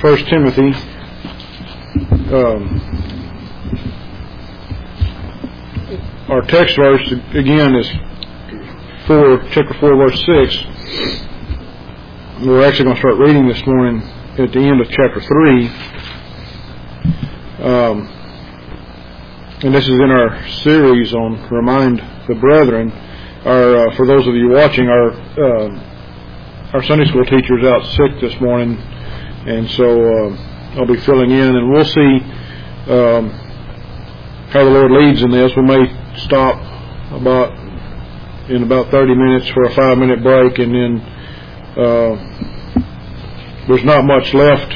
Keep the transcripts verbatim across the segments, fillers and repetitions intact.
First Timothy. Um, our text verse again is four, chapter four, verse six. We're actually going to start reading this morning at the end of chapter three. Um, and this is in our series on Remind the Brethren. Our, uh, for those of you watching, our uh, our Sunday school teacher is out sick this morning, and so uh, I'll be filling in, and we'll see um, how the Lord leads in this. We may stop about in about thirty minutes for a five minute break, and then uh, there's not much left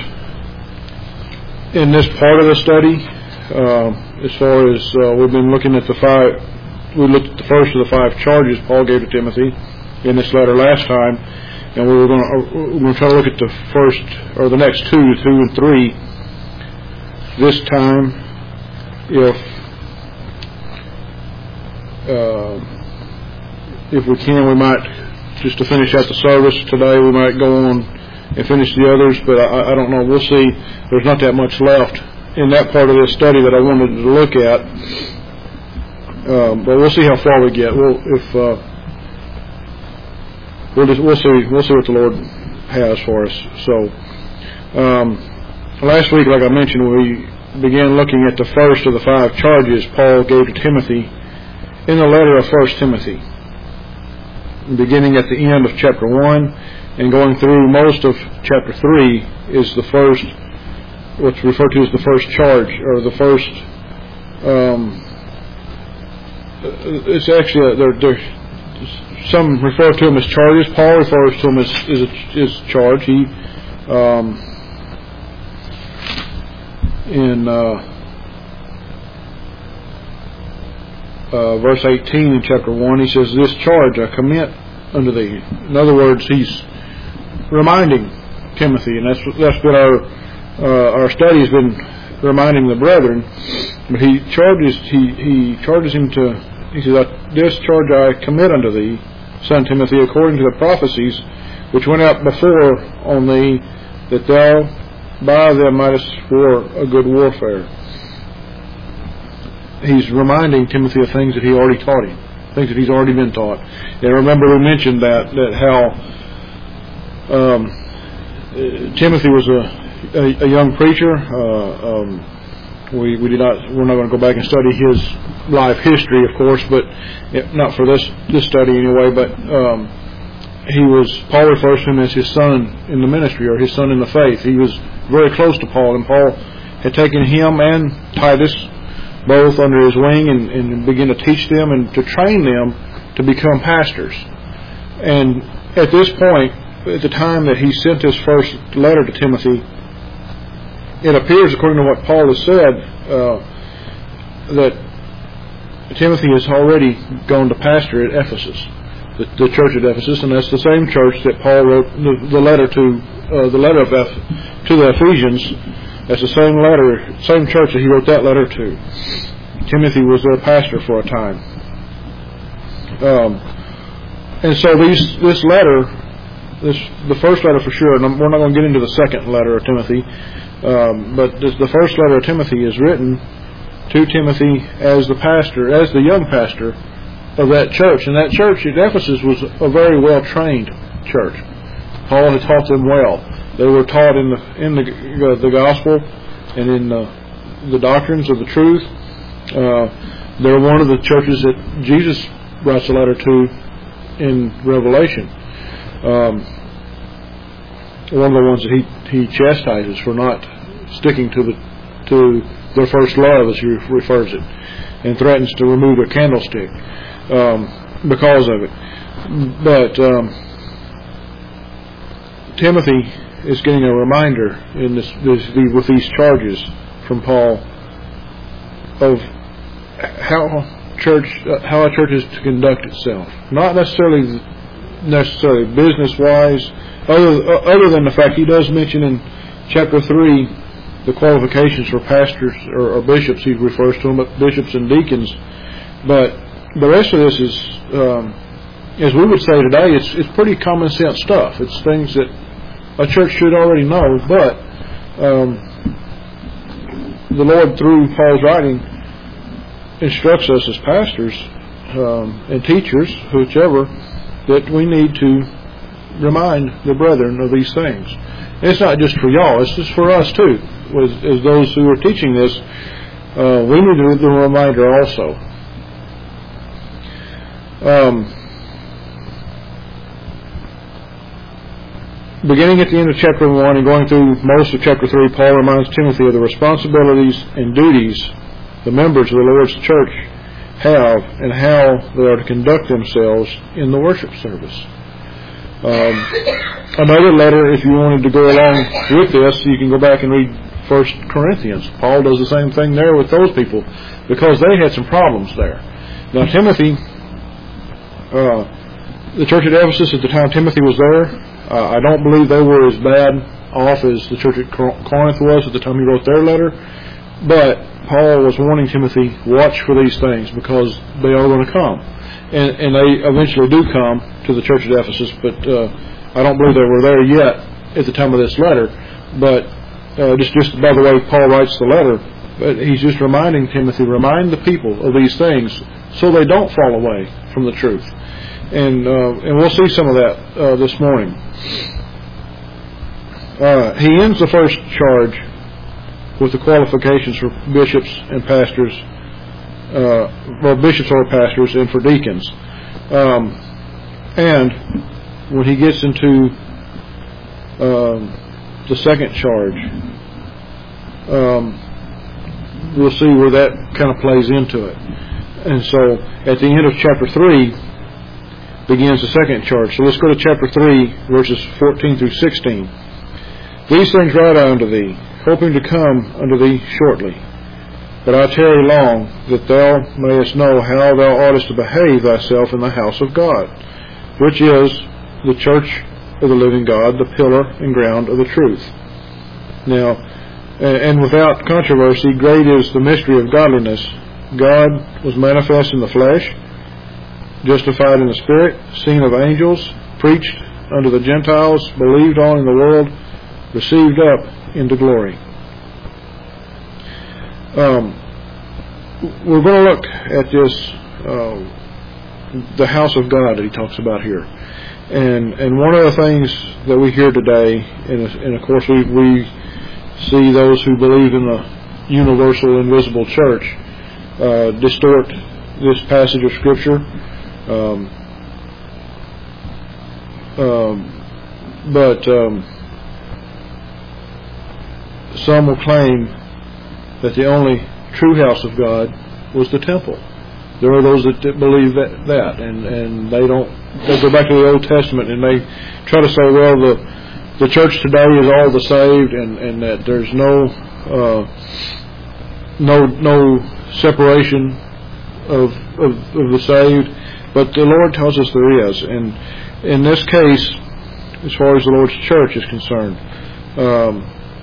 in this part of the study. Uh, as far as uh, we've been looking at the five, we looked at the first of the five charges Paul gave to Timothy in this letter last time, and we were going to, we're going to try to look at the first or the next two, two and three this time. If uh, if we can, we might, just to finish out the service today, we might go on and finish the others, but I, I don't know. We'll see. There's not that much left in that part of this study that I wanted to look at, um, but we'll see how far we get. We'll if uh, we'll just we'll see we'll see what the Lord has for us. So um, last week, like I mentioned, we began looking at the first of the five charges Paul gave to Timothy in the letter of First Timothy, beginning at the end of chapter one and going through most of chapter three is the first, what's referred to as the first charge, or the first. Um, it's actually a, they're, they're, some refer to them as charges. Paul refers to them as is a, is charge. He um, in uh, Uh, verse eighteen in chapter one, he says, "This charge I commit unto thee." In other words, he's reminding Timothy, and that's that's what our uh, our study has been, reminding the brethren. But he charges he he charges him to. He says, "This charge I commit unto thee, son Timothy, according to the prophecies which went out before on thee, that thou by them mightest war a good warfare." He's reminding Timothy of things that he already taught him, things that he's already been taught. And remember, we mentioned that that how um, Timothy was a, a, a young preacher. Uh, um, we we did not we're not going to go back and study his life history, of course, but it, not for this this study anyway. But um, he was Paul refers to him as his son in the ministry, or his son in the faith. He was very close to Paul, and Paul had taken him and Titus both under his wing, and, and begin to teach them and to train them to become pastors. And at this point, at the time that he sent his first letter to Timothy, it appears, according to what Paul has said, uh, that Timothy has already gone to pastor at Ephesus, the, the church at Ephesus, and that's the same church that Paul wrote the, the letter to, uh, the letter of Eph- to the Ephesians. That's the same letter, same church that he wrote that letter to. Timothy was their pastor for a time. Um, and so these, this letter, this the first letter for sure, and we're not going to get into the second letter of Timothy, um, but this, the first letter of Timothy is written to Timothy as the pastor, as the young pastor of that church. And that church at Ephesus was a very well-trained church. Paul had taught them well. They were taught in the in the, uh, the gospel and in uh, the doctrines of the truth. Uh, they're one of the churches that Jesus writes a letter to in Revelation. Um, one of the ones that he, he chastises for not sticking to the to their first love, as he refers it, and threatens to remove their candlestick um, because of it. But um, Timothy is getting a reminder in this, this with these charges from Paul of how church uh, how a church is to conduct itself, not necessarily necessarily business wise, other uh, other than the fact he does mention in chapter three the qualifications for pastors or, or bishops. He refers to them as bishops and deacons, but the rest of this is, um, as we would say today, it's it's pretty common sense stuff. It's things that a church should already know, but um, the Lord, through Paul's writing, instructs us as pastors um, and teachers, whichever, that we need to remind the brethren of these things. And it's not just for y'all, it's just for us too. As, as those who are teaching this, uh, we need the reminder also. Um, beginning at the end of chapter one and going through most of chapter three, Paul reminds Timothy of the responsibilities and duties the members of the Lord's church have and how they are to conduct themselves in the worship service. Um, another letter, if you wanted to go along with this, you can go back and read First Corinthians. Paul does the same thing there with those people because they had some problems there. Now Timothy, uh, the church at Ephesus at the time Timothy was there, uh, I don't believe they were as bad off as the church at Corinth was at the time he wrote their letter, but Paul was warning Timothy, watch for these things because they are going to come. And, and they eventually do come to the church at Ephesus, but uh, I don't believe they were there yet at the time of this letter. But uh, just, just by the way Paul writes the letter, but he's just reminding Timothy, remind the people of these things so they don't fall away from the truth. And uh, and we'll see some of that uh, this morning. Uh, he ends the first charge with the qualifications for bishops and pastors, uh, well, bishops or pastors, and for deacons. Um, and when he gets into um, the second charge, um, we'll see where that kind of plays into it. And so at the end of chapter three begins the second charge. So let's go to chapter three, verses fourteen through sixteen. These things write I unto thee, hoping to come unto thee shortly. But I tarry long, that thou mayest know how thou oughtest to behave thyself in the house of God, which is the church of the living God, the pillar and ground of the truth. Now, and without controversy, great is the mystery of godliness. God was manifest in the flesh, justified in the spirit, seen of angels, preached unto the Gentiles, believed on in the world, received up into glory. Um, we're going to look at this, uh, the house of God that he talks about here. And and one of the things that we hear today, and, and of course we, we see those who believe in the universal invisible church uh, distort this passage of Scripture. Um, um, but um, some will claim that the only true house of God was the temple. There are those that, that believe that, that and, and they don't. They go back to the Old Testament and they try to say, well, the the church today is all the saved, and, and that there's no uh, no no separation of, of of the saved. But the Lord tells us there is, and in this case, as far as the Lord's church is concerned, um,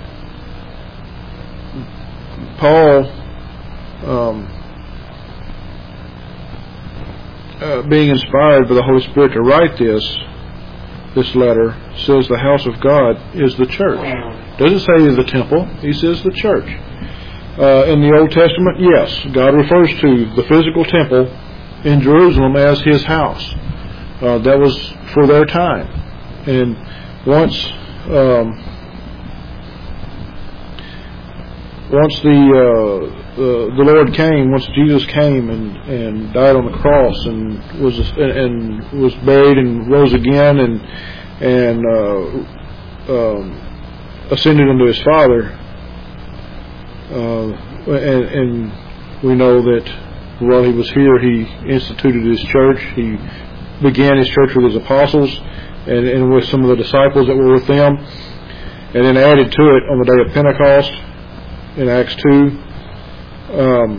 Paul, um, uh, being inspired by the Holy Spirit to write this this letter, says the house of God is the church. Doesn't say the temple; he says the church. Uh, in the Old Testament, yes, God refers to the physical temple in Jerusalem as His house. Uh, that was for their time, and once um, once the, uh, the the Lord came, once Jesus came and, and died on the cross and was and was buried and rose again and and uh, um, ascended unto His Father, uh, and, and we know that while He was here, He instituted His church. He began His church with His apostles and, and with some of the disciples that were with them, and then added to it on the day of Pentecost in Acts two. Um,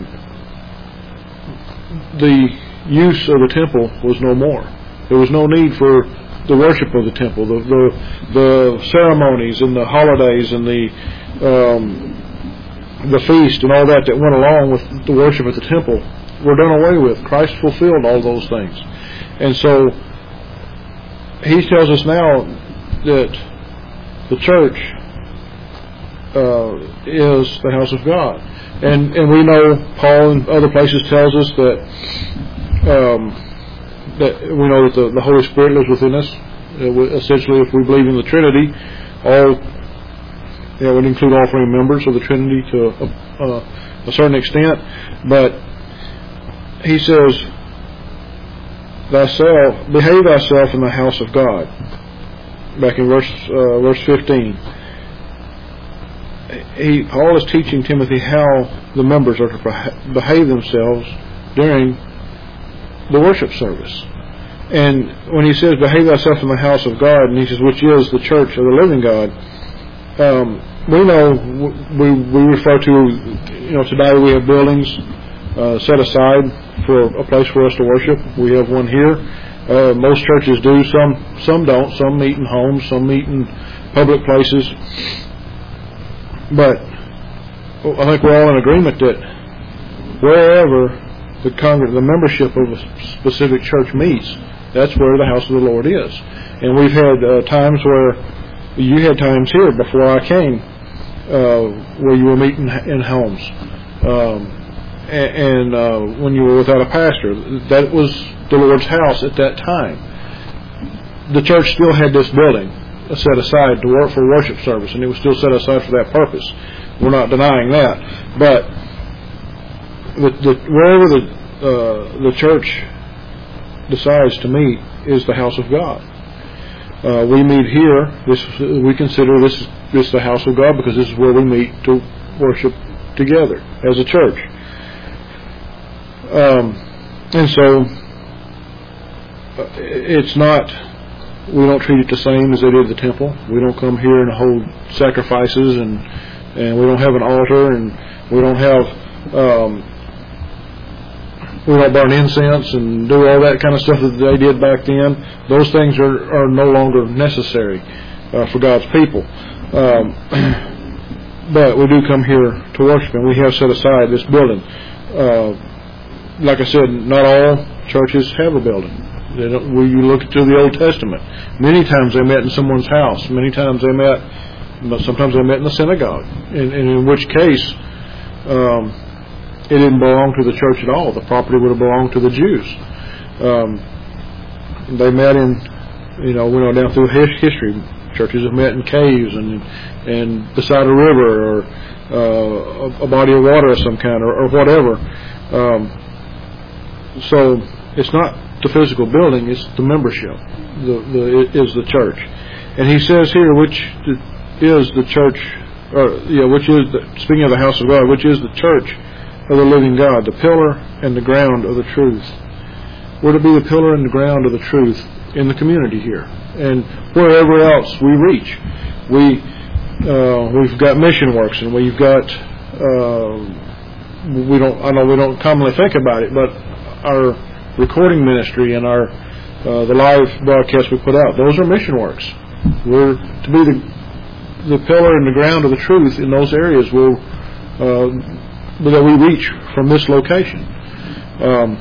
the use of the temple was no more. There was no need for the worship of the temple. The the, the ceremonies and the holidays and the um, the feast and all that that went along with the worship at the temple were done away with. Christ fulfilled all those things. And so He tells us now that the church uh, is the house of God. And and we know Paul in other places tells us that um, that we know that the, the Holy Spirit lives within us. Uh, essentially, if we believe in the Trinity, all that would include all three members of the Trinity to a, uh, a certain extent. But he says, "Thyself, behave thyself in the house of God." Back in verse uh, verse fifteen. He, Paul is teaching Timothy how the members are to behave themselves during the worship service. And when he says, behave thyself in the house of God, and he says, which is the church of the living God, um, we know, we, we refer to, you know, today we have buildings uh, set aside for a place for us to worship. We have one here. Uh, most churches do, some, some don't. Some meet in homes, some meet in public places. But I think we're all in agreement that wherever the congr- the membership of a specific church meets, that's where the house of the Lord is. And we've had uh, times where you had times here before I came uh, where you were meeting in homes, um, and, and uh, when you were without a pastor, that was the Lord's house at that time. The church still had this building set aside to work for worship service, and it was still set aside for that purpose. We're not denying that, but the, the, wherever the uh, the church decides to meet is the house of God. Uh, we meet here. This we consider this this the house of God because this is where we meet to worship together as a church. Um, and so uh, it's not. We don't treat it the same as they did the temple. We don't come here and hold sacrifices, and and we don't have an altar, and we don't have um, we don't burn incense and do all that kind of stuff that they did back then. Those things are, are no longer necessary uh, for God's people. Um, but we do come here to worship, and we have set aside this building. Uh, like I said, not all churches have a building. They don't, when you look to the Old Testament, many times they met in someone's house. Many times they met, but sometimes they met in the synagogue. And, and in which case, um, it didn't belong to the church at all. The property would have belonged to the Jews. Um, they met in, you know, we know down through history, churches have met in caves and and beside a river or uh, a body of water of some kind or, or whatever. Um, so it's not the physical building, it's the membership, the, the, it is the church. And he says here, which is the church, or yeah, which is, the, speaking of the house of God, which is the church of the living God, the pillar and the ground of the truth. We're to be the pillar and the ground of the truth in the community here. And wherever else we reach. We, uh, we've got mission works, and we've got, uh, we don't, I know we don't commonly think about it, but our recording ministry and our uh, the live broadcasts we put out, those are mission works. We're to be the the pillar and the ground of the truth in those areas where uh, that we reach from this location. Um,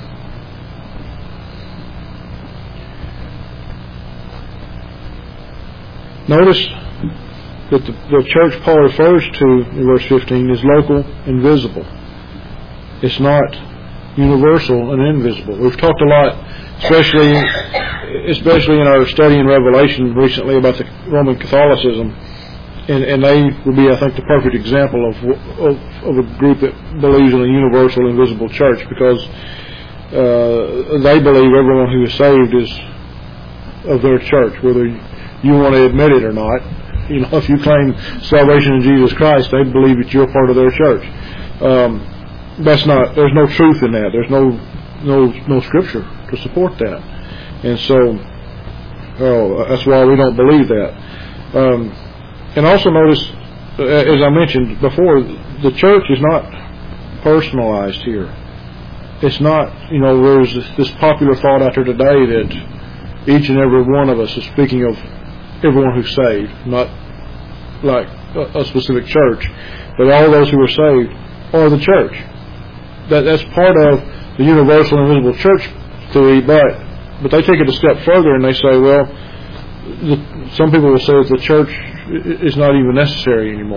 notice that the, the church Paul refers to in verse fifteen is local and visible. It's not universal and invisible. We've talked a lot, especially especially in our study in Revelation recently, about the Roman Catholicism, and, and they would be, I think, the perfect example of, of of a group that believes in a universal, invisible church, because uh, they believe everyone who is saved is of their church, whether you want to admit it or not. You know, if you claim salvation in Jesus Christ, they believe that you're part of their church. Um, That's not. There's no truth in that. There's no, no, no scripture to support that, and so, oh, that's why we don't believe that. Um, and also notice, as I mentioned before, the church is not personalized here. It's not. You know, there's this, this popular thought out there today that each and every one of us is speaking of everyone who's saved, not like a, a specific church, but all those who are saved are the church. That, that's part of the universal and invisible church theory, but but they take it a step further and they say, well, the, some people will say that the church is not even necessary anymore.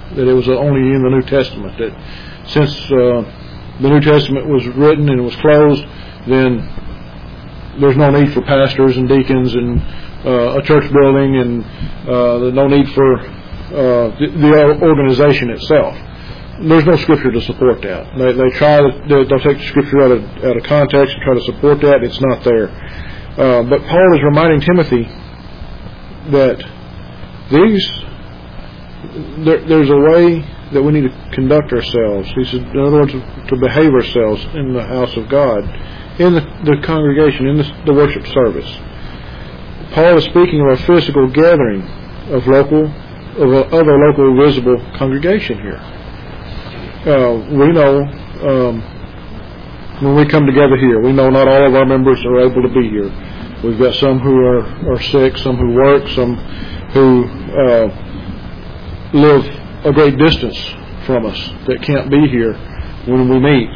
that it was only in the New Testament, that since uh, the New Testament was written and it was closed, then there's no need for pastors and deacons and uh, a church building, and uh, there's no need for uh, the, the organization itself. There's no scripture to support that. They, they try to, they'll take the scripture out of, out of context and try to support that. It's not there. Uh, but Paul is reminding Timothy that these, there, there's a way that we need to conduct ourselves. He says, in other words, to behave ourselves in the house of God, in the, the congregation, in the, the worship service. Paul is speaking of a physical gathering of local, of a, of a local visible congregation here. Uh, we know um, when we come together here, we know not all of our members are able to be here. We've got some who are, are sick, some who work, some who uh, live a great distance from us that can't be here when we meet.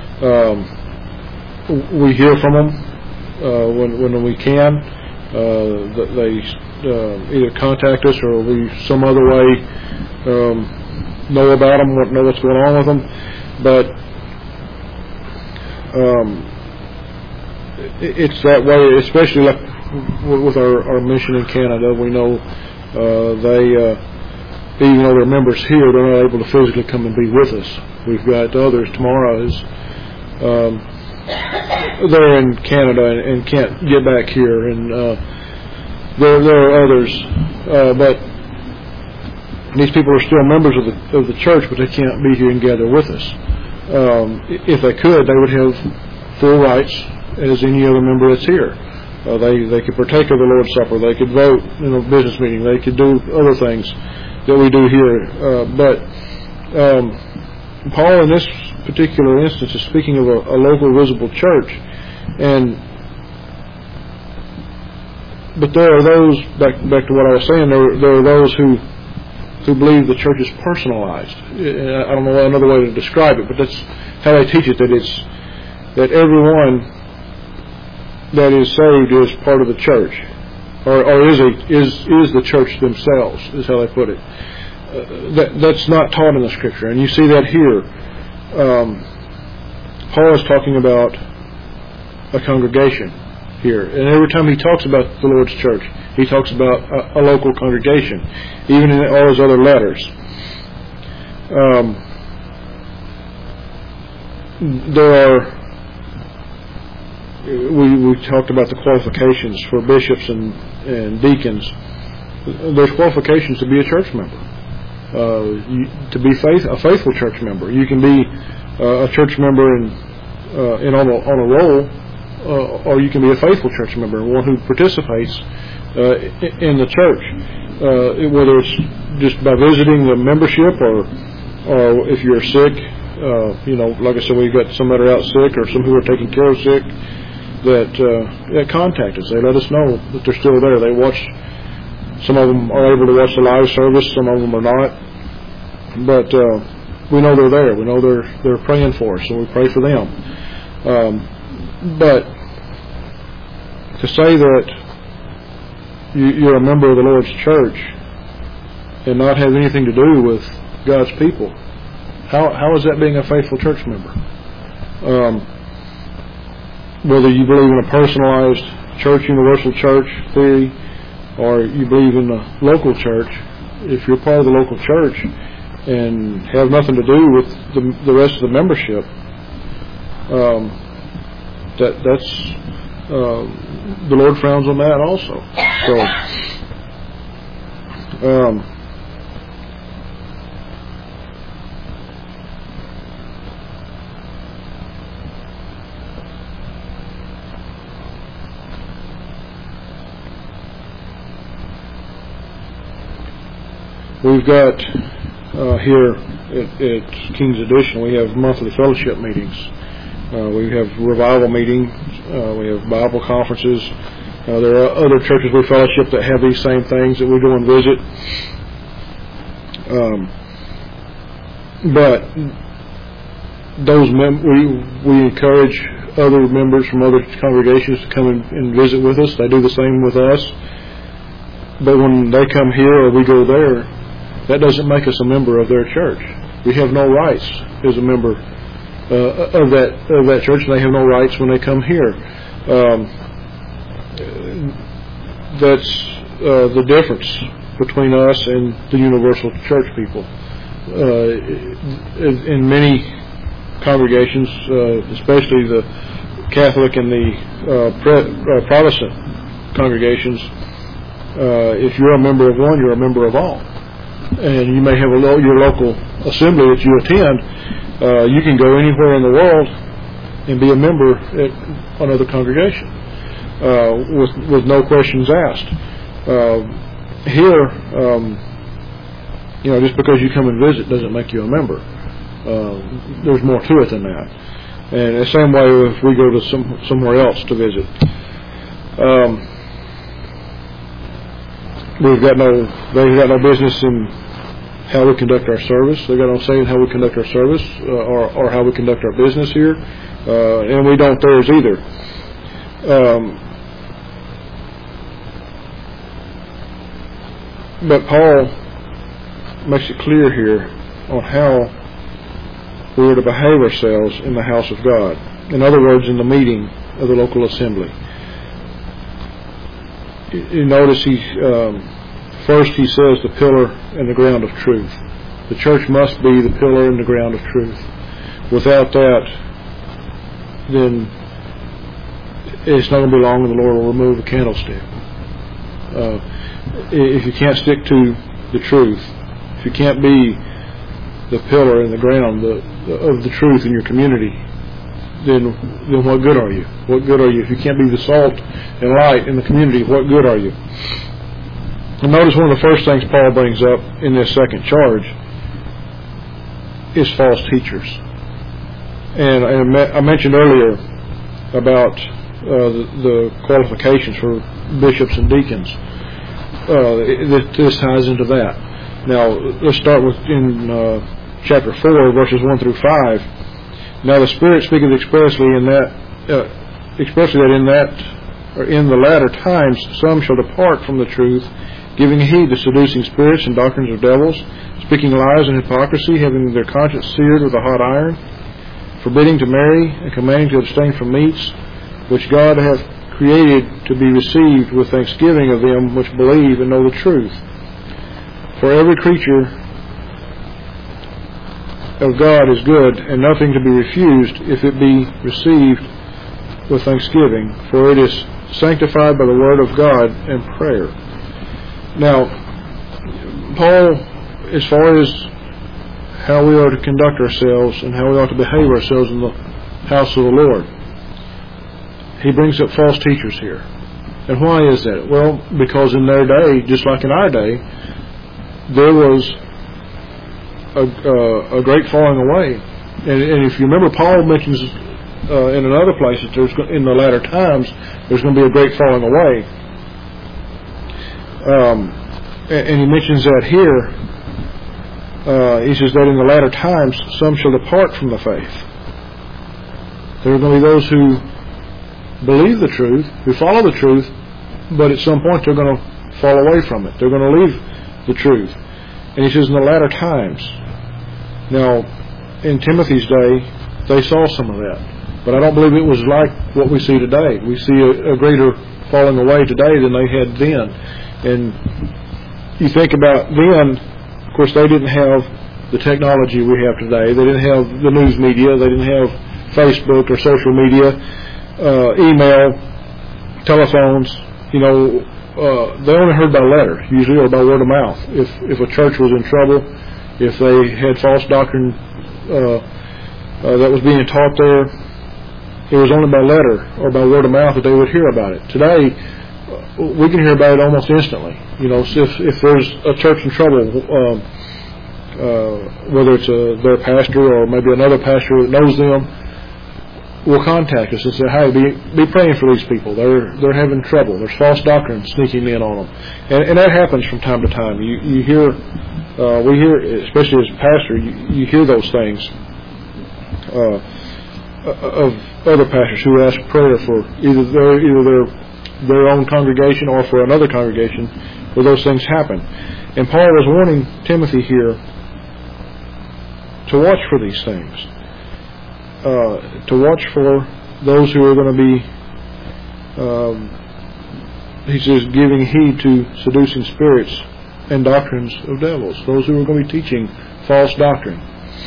Um, we hear from them uh, when, when we can. Uh, they uh, either contact us or we some other way um, know about them, know what's going on with them. But um, it's that way, especially like with our, our mission in Canada. We know uh, they, uh, even though they're members here, they're not able to physically come and be with us. We've got others. Tomorrow is um, they're in Canada and, and can't get back here, and uh, there there are others, uh, but these people are still members of the of the church, but they can't be here and gather with us. Um, if they could, they would have full rights as any other member that's here. Uh, they they could partake of the Lord's Supper. They could vote in a business meeting. They could do other things that we do here. Uh, but um, Paul, in this particular instance, is speaking of a, a local visible church, and but there are those, back back to what I was saying, there there are those who who believe the church is personalized. I don't know another way to describe it, but that's how they teach it, that it's that everyone that is saved is part of the church, or, or is a, is is the church themselves, is how they put it. Uh, that that's not taught in the Scripture, and you see that here. Um, Paul is talking about a congregation here, and every time he talks about the Lord's church, he talks about a, a local congregation, even in all his other letters. Um, there are, we, we talked about the qualifications for bishops and, and deacons. There's qualifications to be a church member, uh, you, to be faith, a faithful church member. You can be uh, a church member in, uh, in on, a, on a roll, uh, or you can be a faithful church member, one who participates uh, in the church, uh, whether it's just by visiting the membership, or or if you're sick, uh, you know, like I said, we've got some that are out sick, or some who are taking care of sick, that uh, that contact us. They let us know that they're still there. They watch. Some of them are able to watch the live service. Some of them are not. But uh, we know they're there. We know they're they're praying for us, and we pray for them. Um, but to say that you, you're a member of the Lord's church and not have anything to do with God's people, how how is that being a faithful church member? Um, whether you believe in a personalized church, universal church theory, or you believe in the local church, if you're part of the local church and have nothing to do with the, the rest of the membership, um, that that's uh, the Lord frowns on that also. So, um, we've got uh, here at, at King's Edition, we have monthly fellowship meetings. Uh, we have revival meetings. Uh, we have Bible conferences. Uh, there are other churches we fellowship that have these same things that we go and visit. Um, but those mem- we we encourage other members from other congregations to come and, and visit with us. They do the same with us. But when they come here or we go there, that doesn't make us a member of their church. We have no rights as a member uh, of that of that church, and they have no rights when they come here. Um, that's uh, the difference between us and the universal church people. Uh, in many congregations, uh, especially the Catholic and the uh, pre- uh, Protestant congregations, uh, if you're a member of one, you're a member of all. And you may have a lo- your local assembly that you attend. Uh, you can go anywhere in the world and be a member at another congregation uh, with with no questions asked. Uh, here, um, you know, just because you come and visit doesn't make you a member. Uh, there's more to it than that. And the same way if we go to some somewhere else to visit. Um, We've got no, they've got no business in how we conduct our service. They've got no say in how we conduct our service uh, or, or how we conduct our business here. Uh, and we don't theirs either. Um, but Paul makes it clear here on how we are to behave ourselves in the house of God. In other words, in the meeting of the local assembly. You notice he um, first he says the pillar and the ground of truth. The church must be the pillar and the ground of truth. Without that, then it's not going to be long and the Lord will remove the candlestick. Uh, if you can't stick to the truth, if you can't be the pillar and the ground the, the, of the truth in your community, then then what good are you? What good are you if you can't be the salt and light in the community? What good are you? And notice one of the first things Paul brings up in this second charge is false teachers. And I mentioned earlier about uh, the, the qualifications for bishops and deacons. Uh, this ties into that. Now let's start with in uh, chapter four, verses one through five. Now the Spirit speaketh expressly in that, uh, expressly that in that, or in the latter times, some shall depart from the truth, giving heed to seducing spirits and doctrines of devils, speaking lies and hypocrisy, having their conscience seared with a hot iron, forbidding to marry, and commanding to abstain from meats, which God hath created to be received with thanksgiving of them which believe and know the truth. For every creature of God is good, and nothing to be refused if it be received with thanksgiving, for it is sanctified by the word of God and prayer. Now, Paul, as far as how we are to conduct ourselves and how we ought to behave ourselves in the house of the Lord, he brings up false teachers here. And why is that? Well, because in their day, just like in our day, there was A, uh, a great falling away, and, and if you remember, Paul mentions uh, in another place that there's in the latter times there's going to be a great falling away, um, and, and he mentions that here. Uh, he says that in the latter times some shall depart from the faith. There are going to be those who believe the truth, who follow the truth, but at some point they're going to fall away from it. They're going to leave the truth, and he says in the latter times. Now, in Timothy's day, they saw some of that. But I don't believe it was like what we see today. We see a, a greater falling away today than they had then. And you think about then, of course, they didn't have the technology we have today. They didn't have the news media. They didn't have Facebook or social media, uh, email, telephones. You know, uh, they only heard by letter, usually, or by word of mouth. If, if a church was in trouble, if they had false doctrine uh, uh, that was being taught there, it was only by letter or by word of mouth that they would hear about it. Today, we can hear about it almost instantly. You know, so if, if there's a church in trouble, um, uh, whether it's a, their pastor or maybe another pastor that knows them, will contact us and say, "Hey, be be praying for these people. They're they're having trouble. There's false doctrine sneaking in on them," and, and that happens from time to time. You you hear. Uh, we hear, especially as a pastor, you, you hear those things uh, of other pastors who ask prayer for either their either their their own congregation or for another congregation where those things happen. And Paul was warning Timothy here to watch for these things, uh, to watch for those who are going to be, um, he says, giving heed to seducing spirits and doctrines of devils, those who are going to be teaching false doctrine.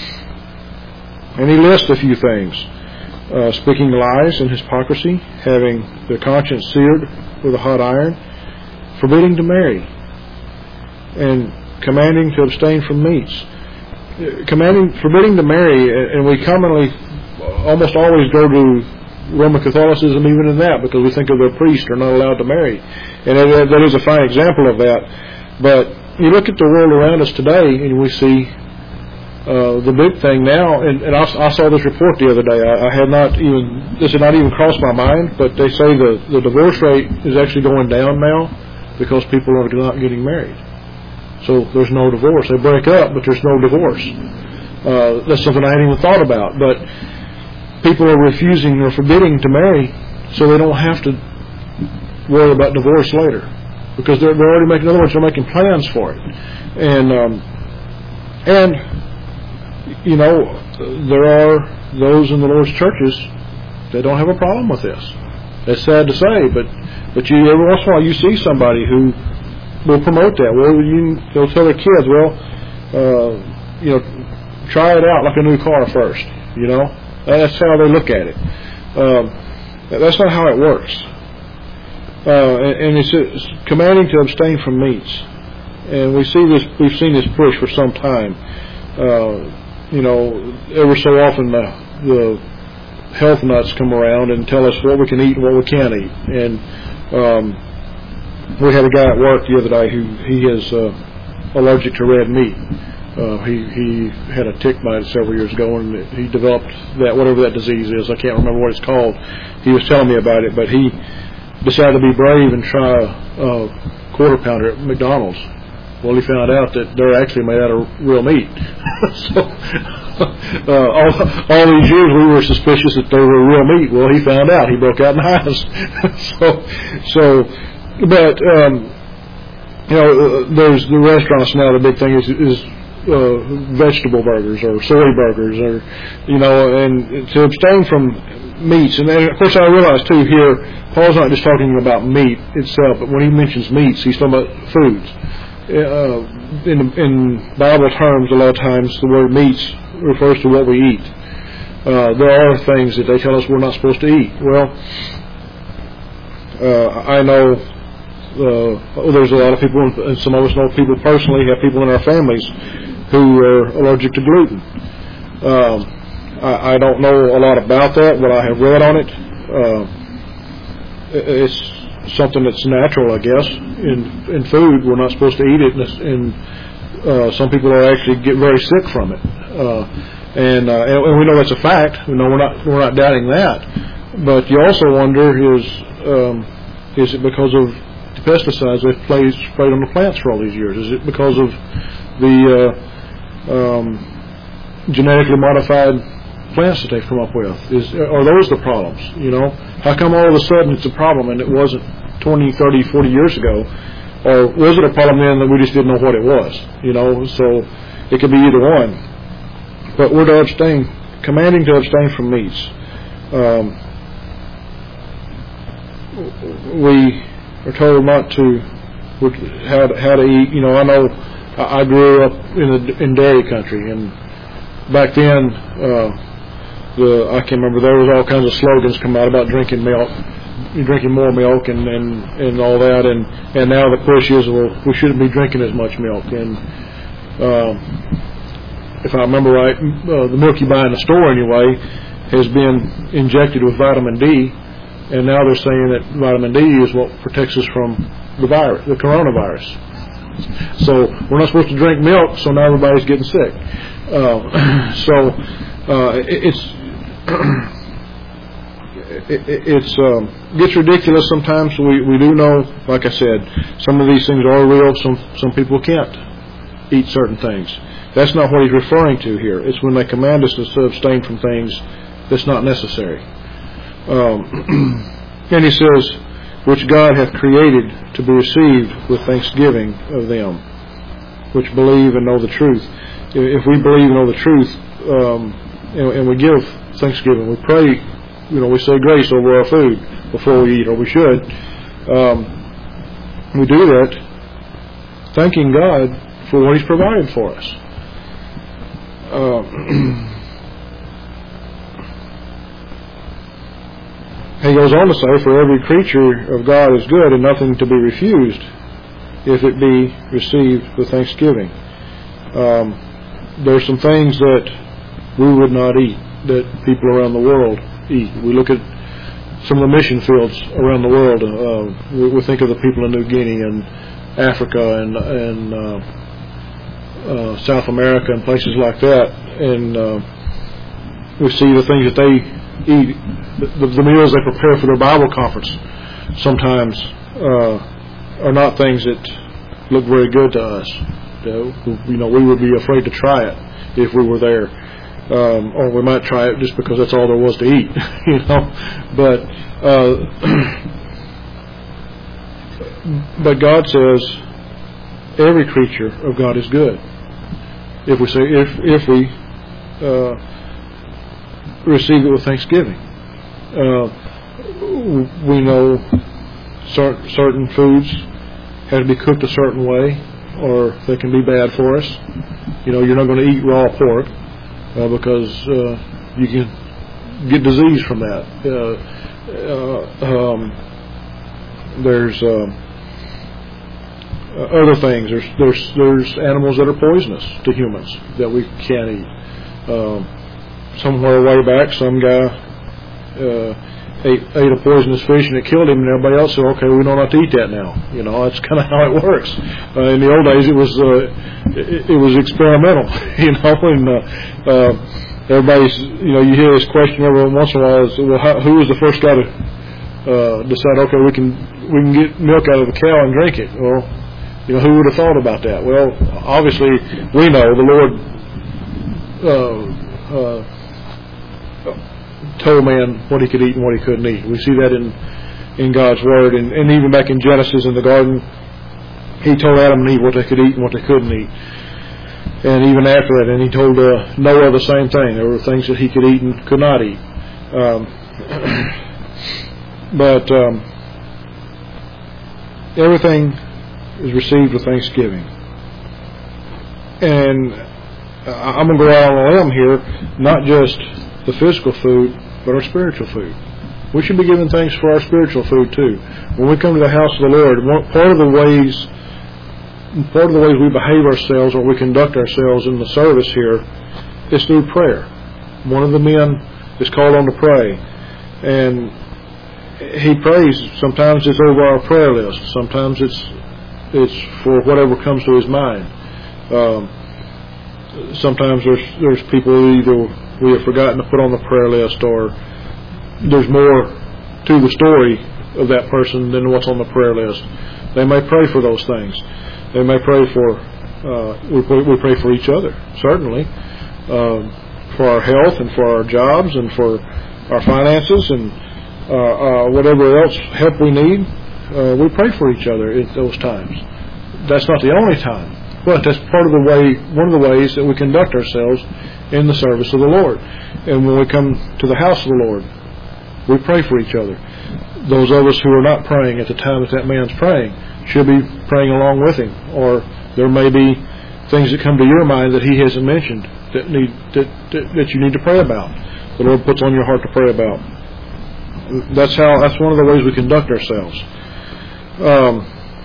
And he lists a few things. Uh, speaking lies and hypocrisy, having their conscience seared with a hot iron, forbidding to marry, and commanding to abstain from meats. Commanding, forbidding to marry, and we commonly almost always go to Roman Catholicism even in that, because we think of their priests are not allowed to marry. And that, that is a fine example of that. But you look at the world around us today, and we see Uh, the big thing now, and, and I, I saw this report the other day. I, I had not even, this had not even crossed my mind, but they say the, the divorce rate is actually going down now because people are not getting married. So there's no divorce. They break up, but there's no divorce. Uh, that's something I hadn't even thought about. But people are refusing or forbidding to marry so they don't have to worry about divorce later, because they're, they're already making, in other words, they're making plans for it. And, um, and, you know, there are those in the Lord's churches that don't have a problem with this. That's sad to say, but but you every once in a while you see somebody who will promote that. Well, you they'll tell their kids, well, uh, you know, try it out like a new car first. You know, that's how they look at it. Um, that's not how it works. Uh, and, and it's, it's commanding to abstain from meats, and we see this. We've seen this push for some time. Uh, You know, ever so often the, the health nuts come around and tell us what we can eat and what we can't eat. And um, we had a guy at work the other day who he is uh, allergic to red meat. Uh, he he had a tick bite several years ago, and he developed that, whatever that disease is. I can't remember what it's called. He was telling me about it, but he decided to be brave and try a, a quarter pounder at McDonald's. Well, he found out that they're actually made out of real meat. so, uh, all, all these years we were suspicious that they were real meat. Well, he found out. He broke out in hives. so, so, but, um, you know, there's the restaurants now, the big thing is, is uh, vegetable burgers or soy burgers, or, you know, and to abstain from meats. And then, of course, I realize, too, here, Paul's not just talking about meat itself, but when he mentions meats, he's talking about foods. Uh, in, in Bible terms, a lot of times the word meats refers to what we eat. Uh, there are things that they tell us we're not supposed to eat. Well, uh, I know uh, there's a lot of people, and some of us know people personally, have people in our families who are allergic to gluten. Um, I, I don't know a lot about that, but I have read on it. Uh, it's something that's natural, I guess. In in food, we're not supposed to eat it, and uh, some people are actually get very sick from it. Uh, and, uh, and we know that's a fact. We know we're not we're not doubting that. But you also wonder, is um, is it because of the pesticides they've played, sprayed on the plants for all these years? Is it because of the uh, um, genetically modified plants that they've come up with? Is are those the problems? You know, how come all of a sudden it's a problem and it wasn't twenty, thirty, forty years ago? Or was it a problem then that we just didn't know what it was? You know, so it could be either one. But we're to abstain, commanding to abstain from meats. Um, we are told not to, how to, how to eat. You know, I know I grew up in a, in dairy country, and back then, uh, the I can't remember, there was all kinds of slogans come out about drinking milk. You're drinking more milk and, and, and all that, and, and now the push is, well, we shouldn't be drinking as much milk. And um, if I remember right, uh, the milk you buy in the store anyway has been injected with vitamin D, and now they're saying that vitamin D is what protects us from the virus, the coronavirus. So we're not supposed to drink milk, so now everybody's getting sick. Uh, so uh, it, it's It, it it's, um, gets ridiculous sometimes. We we do know, like I said, some of these things are real. Some some people can't eat certain things. That's not what he's referring to here. It's when they command us to abstain from things that's not necessary. Um, and he says, which God hath created to be received with thanksgiving of them which believe and know the truth. If we believe and know the truth, um, and, and we give thanksgiving, we pray, you know, we say grace over our food before we eat, or we should. Um, we do that thanking God for what He's provided for us. Uh, he goes on to say, for every creature of God is good and nothing to be refused, if it be received with thanksgiving. Um, there are some things that we would not eat that people around the world eat. We look at some of the mission fields around the world. Uh, we, we think of the people in New Guinea and Africa and, and uh, uh, South America and places like that, and uh, we see the things that they eat, the, the meals they prepare for their Bible conference sometimes uh, are not things that look very good to us. You know, we would be afraid to try it if we were there, um, or we might try it just because that's all there was to eat. You know, but uh, but God says every creature of God is good. If we say if if we uh, receive it with thanksgiving, uh, we know cer- certain foods have to be cooked a certain way, or they can be bad for us. You know, you're not going to eat raw pork uh, because uh, you can get disease from that. Uh, uh, um, there's uh, other things. There's there's there's animals that are poisonous to humans that we can't eat. Um, somewhere way back, some guy uh, ate, ate a poisonous fish and it killed him, and everybody else said, "Okay, we don't have to eat that now." You know, that's kind of how it works. Uh, in the old days, it was uh, it, it was experimental. You know, and uh, uh, everybody's you know you hear this question every once in a while: is, well, how, who was the first guy to uh, decide? Okay, we can we can get milk out of the cow and drink it. Well, you know, who would have thought about that? Well, obviously, we know the Lord uh, uh, told man what he could eat and what he couldn't eat. We see that in in God's Word, and, and even back in Genesis in the garden, He told Adam and Eve what they could eat and what they couldn't eat. And even after that, and He told uh, Noah the same thing. There were things that he could eat and could not eat. Um, but um, everything is received with thanksgiving. And I'm going to go out on a limb here, not just the physical food, but our spiritual food. We should be giving thanks for our spiritual food too. When we come to the house of the Lord, part of the ways, part of the ways we behave ourselves or we conduct ourselves in the service here is through prayer. One of the men is called on to pray, and he prays. Sometimes it's over our prayer list. Sometimes it's it's for whatever comes to his mind. Um, sometimes there's there's people either we have forgotten to put on the prayer list, or there's more to the story of that person than what's on the prayer list. They may pray for those things. They may pray for, uh, we, pray, we pray for each other, certainly, um, for our health and for our jobs and for our finances and uh, uh, whatever else help we need. Uh, we pray for each other at those times. That's not the only time, but that's part of the way, one of the ways that we conduct ourselves in the service of the Lord. And when we come to the house of the Lord, we pray for each other. Those of us who are not praying at the time that that man's praying should be praying along with him. Or there may be things that come to your mind that he hasn't mentioned that need that, that, that you need to pray about. The Lord puts on your heart to pray about. That's how. That's one of the ways we conduct ourselves. Um,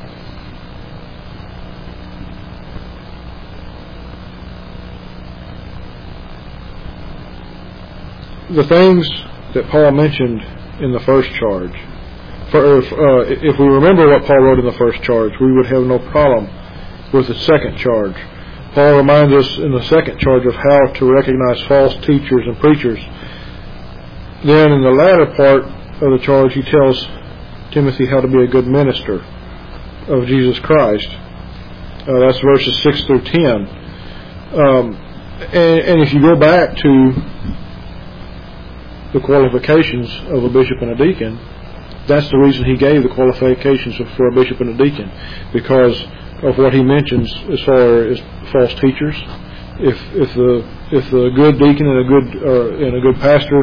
the things that Paul mentioned in the first charge, for, uh, if we remember what Paul wrote in the first charge, we would have no problem with the second charge. Paul reminds us in the second charge of how to recognize false teachers and preachers. Then in the latter part of the charge, he tells Timothy how to be a good minister of Jesus Christ. Uh, that's verses six through ten. Um, and, and if you go back to the qualifications of a bishop and a deacon, that's the reason he gave the qualifications for a bishop and a deacon, because of what he mentions as far as false teachers. If if the if the good deacon and a good uh, and a good pastor,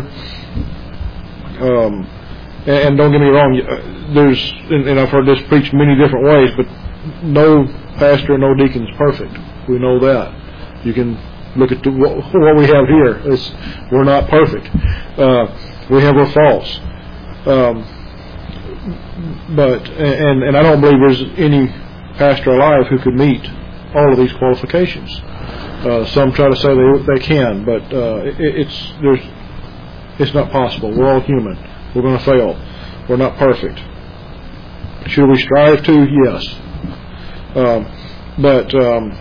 um, and, and don't get me wrong, there's and, and I've heard this preached many different ways, but no pastor and no deacon is perfect. We know that. You can look at the, what, what we have here. It's, we're not perfect. Uh, we have our faults. Um, but and and I don't believe there's any pastor alive who could meet all of these qualifications. Uh, some try to say they they can, but uh, it, it's there's it's not possible. We're all human. We're going to fail. We're not perfect. Should we strive to? Yes. Um, but um,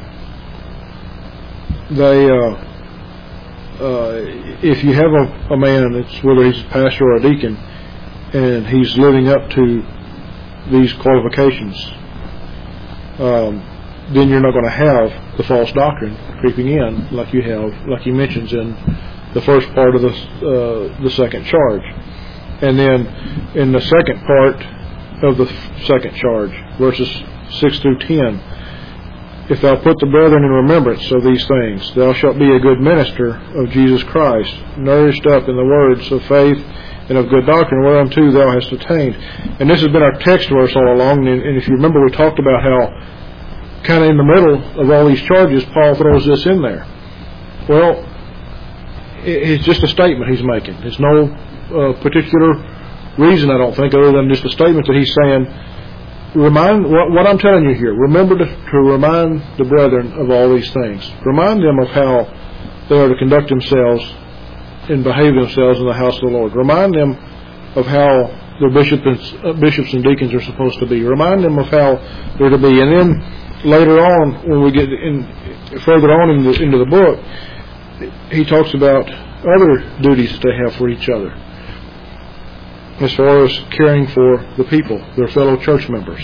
they uh, uh, if you have a, a man, it's whether he's a pastor or a deacon, and he's living up to these qualifications, um, then you're not going to have the false doctrine creeping in like you have, like he mentions in the first part of the uh, the second charge, and then in the second part of the second charge, verses six through ten. If thou put the brethren in remembrance of these things, thou shalt be a good minister of Jesus Christ, nourished up in the words of faith and of good doctrine, whereunto thou hast attained. And this has been our text verse all along, and, and if you remember, we talked about how kind of in the middle of all these charges, Paul throws this in there. Well, it's just a statement he's making. There's no uh, particular reason, I don't think, other than just a statement that he's saying, remind what, what I'm telling you here. Remember to, to remind the brethren of all these things. Remind them of how they are to conduct themselves and behave themselves in the house of the Lord. Remind them of how their bishop and, uh, bishops and deacons are supposed to be. Remind them of how they're to be. And then later on, when we get in further on in the, into the book, he talks about other duties that they have for each other, as far as caring for the people, their fellow church members.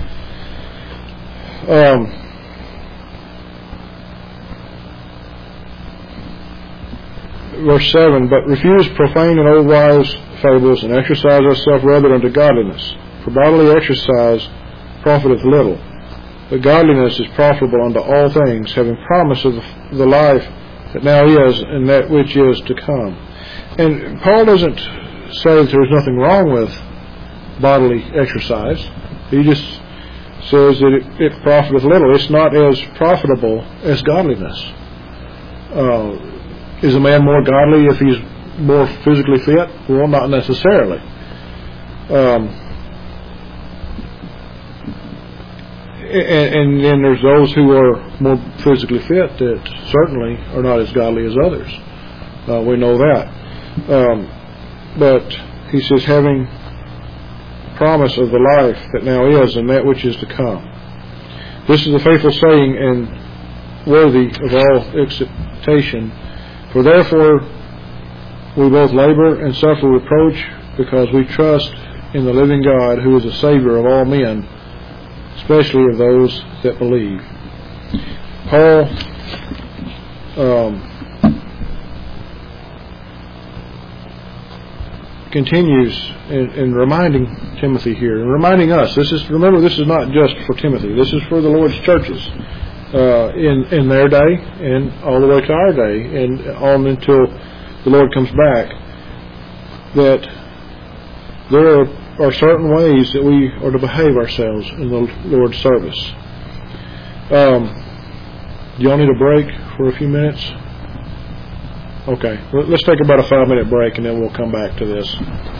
Um, verse seven, but refuse profane and old wives' fables, and exercise ourselves rather unto godliness. For bodily exercise profiteth little, but godliness is profitable unto all things, having promise of the, the life that now is and that which is to come. And Paul doesn't say that there's nothing wrong with bodily exercise. He just says that it, it profiteth little. It's not as profitable as godliness. Uh, is a man more godly if he's more physically fit? Well, not necessarily. Um, and, and then there's those who are more physically fit that certainly are not as godly as others. Uh, we know that. Um, But he says, having promise of the life that now is and that which is to come. This is a faithful saying and worthy of all acceptation. For therefore we both labor and suffer reproach, because we trust in the living God, who is the Savior of all men, especially of those that believe. Paul um, continues in, in reminding Timothy here, and reminding us. This is remember, this is not just for Timothy. This is for the Lord's churches uh, in in their day and all the way to our day, and on until the Lord comes back. That there are, are certain ways that we are to behave ourselves in the Lord's service. Um, do y'all need a break for a few minutes? Okay, let's take about a five minute break and then we'll come back to this.